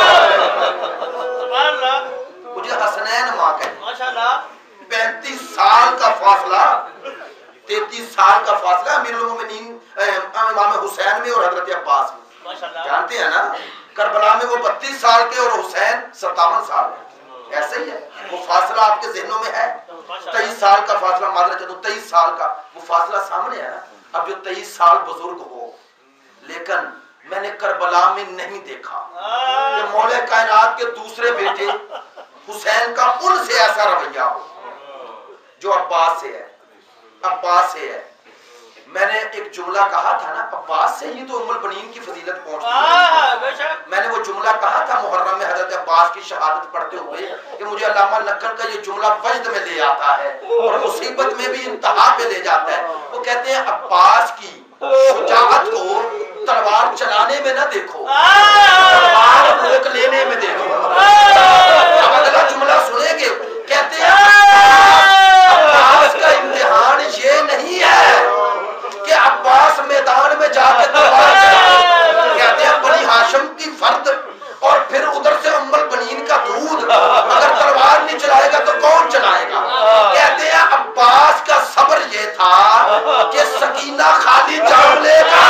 مجھے حسنین ماں کہے. پینتیس سال کا فاصلہ، تینتیس سال کا فاصلہ امیر المومنین امام حسین میں اور حضرت عباس میں. جانتے ہیں نا کربلا میں وہ بتیس سال کے اور حسین ستاون سال کے. ایسے ہی ہے وہ فاصلہ آپ کے ذہنوں میں ہے. تیئیس سال کا فاصلہ معذرت چاہتا ہوں، تیئیس سال کا وہ فاصلہ سامنے ہے نا. اب جو تیئیس سال بزرگ ہو، لیکن میں نے کربلا میں نہیں دیکھا کہ مولا کائنات کے دوسرے بیٹے حسین کا ان سے ایسا رویہ ہو جو عباس سے ہے. عباس سے ہے. میں نے ایک جملہ کہا تھا نا، عباس سے ہی تو ام البنین کی فضیلت پہنچتی ہے. میں نے وہ جملہ کہا تھا محرم میں حضرت عباس کی شہادت پڑھتے ہوئے کہ مجھے علامہ لکھن کا یہ جملہ وجد میں لے آتا ہے اور مصیبت میں بھی انتہا پہ لے جاتا ہے. وہ کہتے ہیں عباس کی شجاعت کو تلوار چلانے میں نہ دیکھو، تلوار روک لینے میں دیکھو. اب اگلا جملہ سنیں گے، کہتے ہیں عباس کا امتحان یہ نہیں ہے کہ عباس میدان میں جا کے تلوار چلائے. کہتے ہیں بنی ہاشم کی فرد اور پھر ادھر سے ام البنین کا دودھ، اگر تلوار نہیں چلائے گا تو کون چلائے گا؟ کہتے ہیں عباس کا صبر یہ تھا کہ سکینہ خالی جان لے گا.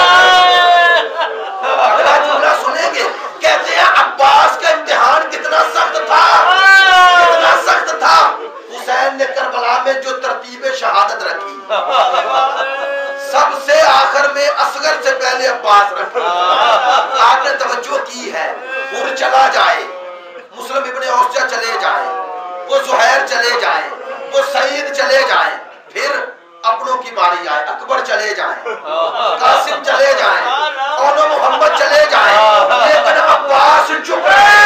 اگلا جملہ سنیں گے، کہتے ہیں عباس کا امتحان کتنا سخت تھا، کتنا سخت تھا. حسین نے کربلا میں جو ترتیب شہادت رکھی، سب سے آخر میں اصغر سے پہلے عباس رکھا. آپ نے توجہ کی ہے، حر چلا جائے، مسلم ابن اوسجہ چلے جائیں، وہ زہیر چلے جائیں، وہ سعید چلے جائیں، پھر اپنوں کی باری آئے، اکبر چلے جائیں، قاسم چلے جائیں، اونو محمد چلے جائیں، لیکن عباس چپ رہے.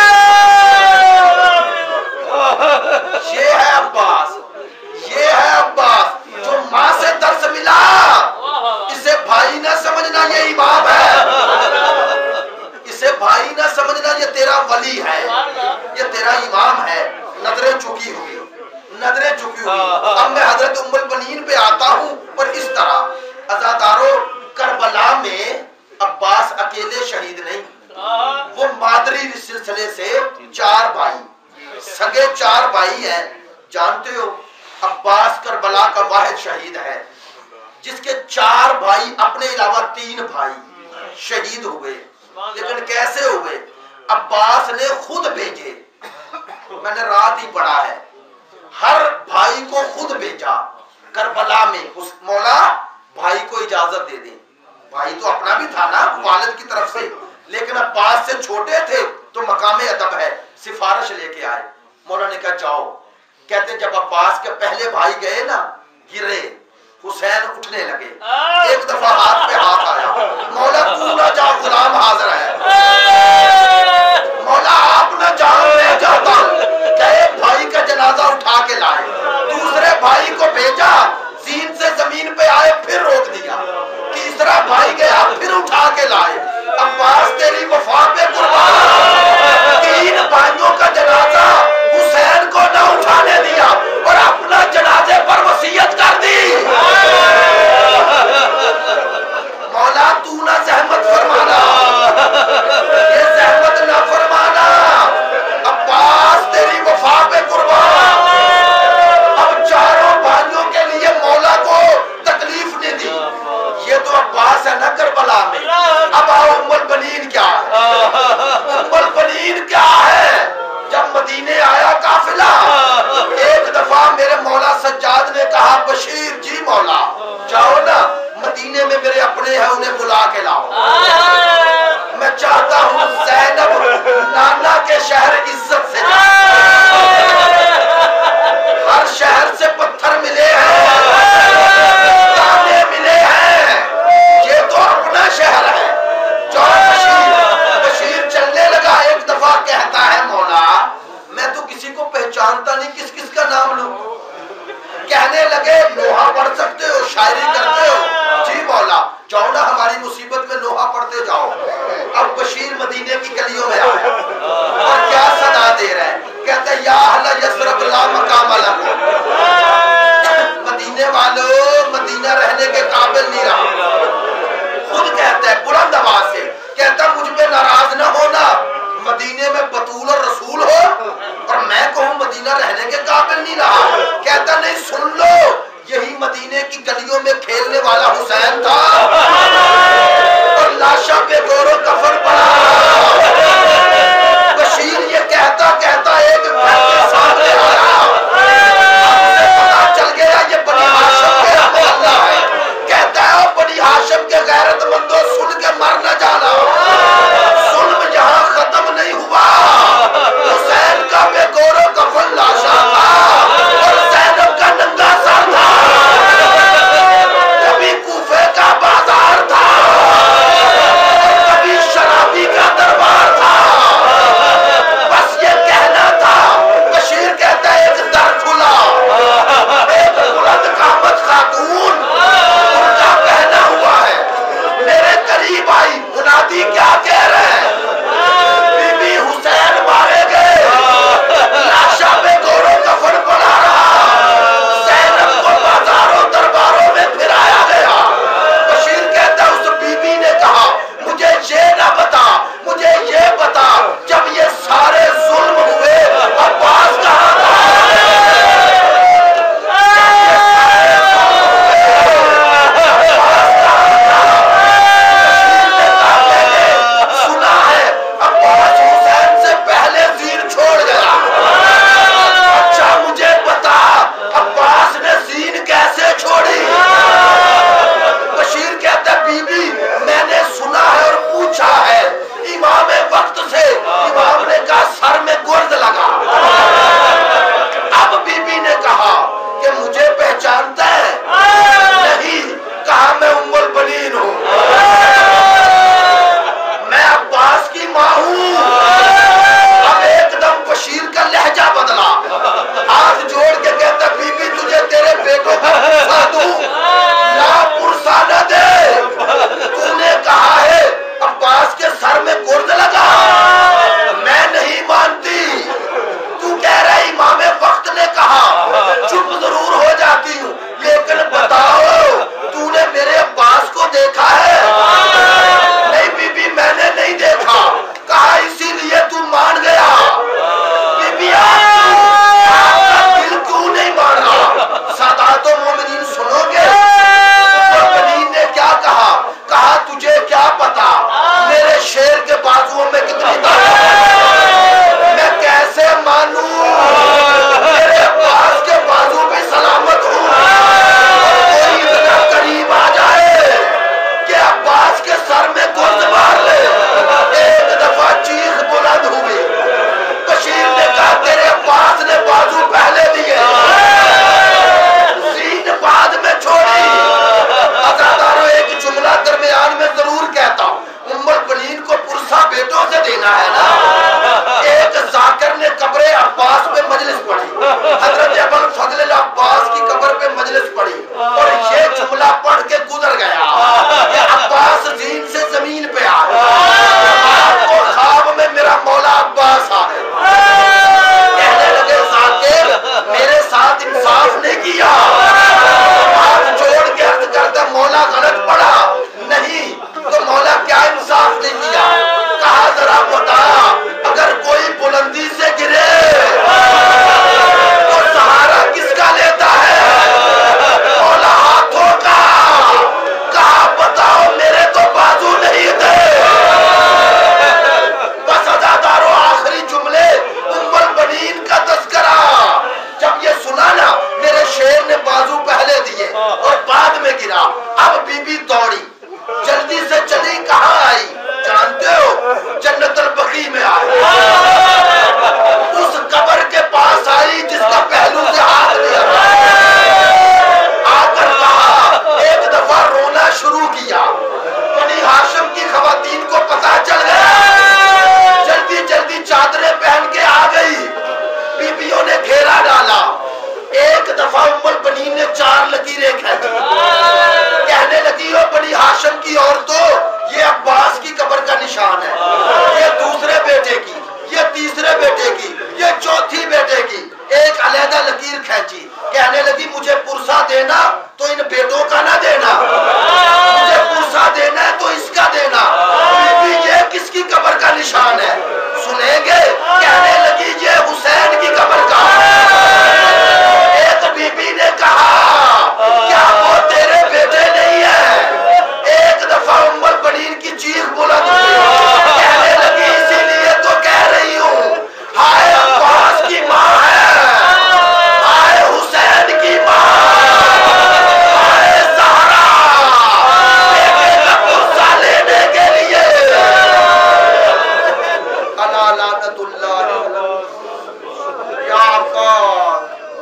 یہ ہے عباس، یہ ہے عباس جو ماں سے درس ملا. اسے بھائی نہ سمجھنا یہ امام ہے، اسے بھائی نہ سمجھنا یہ تیرا ولی ہے، یہ تیرا امام ہے. نظریں جھکی ہوئی، نظریں جھکی ہوئی. اب میں حضرت ام البنین پہ آتا ہوں اور اس طرح عزادارو کربلا میں عباس اکیلے شہید نہیں، وہ مادری سلسلے سے چار بھائی، سگے چار بھائی ہیں. جانتے ہو عباس کربلا کا واحد شہید ہے جس کے چار بھائی اپنے علاوہ تین بھائی شہید ہوئے. لیکن کیسے ہوئے؟ عباس نے خود بھیجے. میں نے رات ہی پڑھا ہے، ہر بھائی کو خود بھیجا کربلا میں. اس مولا بھائی کو اجازت دے دیں. بھائی تو اپنا بھی تھا نا والد کی طرف سے، لیکن عباس سے چھوٹے تھے تو مقام ادب ہے، سفارش لے کے آئے. مولا نے کہا جاؤ. کہتے ہیں جب عباس کے پہلے بھائی گئے نا، گرے، حسین اٹھنے لگے. ایک دفعہ ہاتھ پہ ہاتھ آیا، مولا تو نہ جا، غلام حاضر ہے. مولا آپ نہ جاؤ، میں جاتا ہوں. کہ ایک بھائی کا جنازہ اٹھا کے لائے، دوسرے بھائی کو بھیجا، زین سے زمین پہ آئے، پھر روک دیا. تیسرا بھائی گیا، پھر اٹھا کے لائے. عباس تیری وفا پہ قربان. بشیر جی مولا جاؤ نا مدینے میں میرے اپنے ہیں انہیں بلا کے لاؤ. میں چاہتا ہوں زینب نانا کے شہر عزت سے جائے. ہر شہر سے پتھر ملے ہیں تانے ملے ہیں یہ تو اپنا شہر ہے. جاؤ بشیر. بشیر چلنے لگا ایک دفعہ کہتا ہے مولا میں تو کسی کو پہچانتا نہیں کس کس کا نام لوں. کہنے لگے نوحہ پڑھ سکتے ہو شاعری کرتے ہو. جی مولا جاؤ نا ہماری مصیبت میں نوحہ پڑھتے جاؤ. اب بشیر مدینے کی گلیوں میں آیا اور کیا صدا دے رہا ہے کہتا ہے یا اہل یثرب لا مقام لکم. مدینے والوں مدینہ رہنے کے قابل نہیں رہا. خود کہتا ہے بلند آواز سے کہتا ہے مجھ پہ ناراض نہ ہونا مدینے میں بطول اور رسول ہو اور میں کہوں مدینہ رہنے کے قابل نہیں رہا. کہتا نہیں سن لو یہی مدینے کی گلیوں میں کھیلنے والا حسین تھا اور لاشا پہ گور و کفن پڑا. بشیر یہ کہتا کہتا ایک گھر کے سامنے آیا اسے پتا چل گیا یہ بنی ہاشم کے محلہ ہے. کہتا ہے بنی ہاشم کے غیرت مندوں سن کے مر نہ جانا ظلم یہاں ختم نہیں ہوا. حسین کا بے گور و کفن لاشا تھا اور زینب کا ننگا سر تھا. نبی کوفے کا بازار بیٹے کی، یہ چوتھی بیٹے کی، ایک علیحدہ لکیر کھینچی، کہنے لگی مجھے پرسہ دینا تو ان بیٹوں کا نہ دینا، مجھے پرسہ دینا ہے تو اس کا دینا، بی بی یہ کس کی قبر کا نشان ہے؟ سنیں گے؟ کہنے لگی یہ حسین کی قبر کا۔ ایک بی بی نے کہا کیا وہ تیرے بیٹے نہیں ہیں؟ ایک دفعہ ام البنین کی چیخ بلند ہوئی، کہنے لگی اسی لیے تو کہہ رہی ہوں ہائے عباس کی ماں ہے، ہائے حسین کی ماں، ہائے زہرا بیٹے کا پرسہ لینے کے لیے۔ الا لعنت اللہ یا عباس۔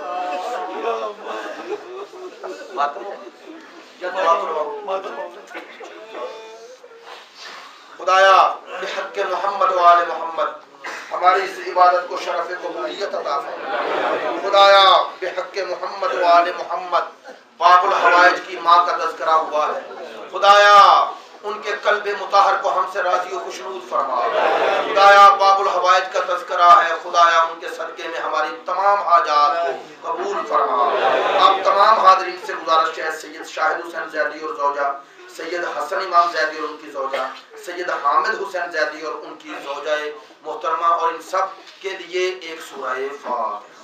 خدایا بحق محمد و آل محمد ہماری اس عبادت کو شرف قبولیت عطا فرما۔ خدایا بحق محمد و آل محمد باب الحوائج کی ماں کا تذکرہ ہوا ہے، خدایا ان کے قلب مطہر کو ہم سے راضی و خوشنود فرما۔ خدایا باب الحوائج کا تذکرہ ہے، خدایا ان کے صدقے میں ہماری تمام حاجات کو قبول فرما۔ آپ تمام حاضرین سے گزارش ہے سید شاہد حسین زیدی اور زوجہ، سید حسن امام زیدی اور ان کی زوجہ، سید حامد حسین زیدی اور ان کی زوجہ محترمہ، اور ان سب کے لیے ایک سورہ فاتحہ۔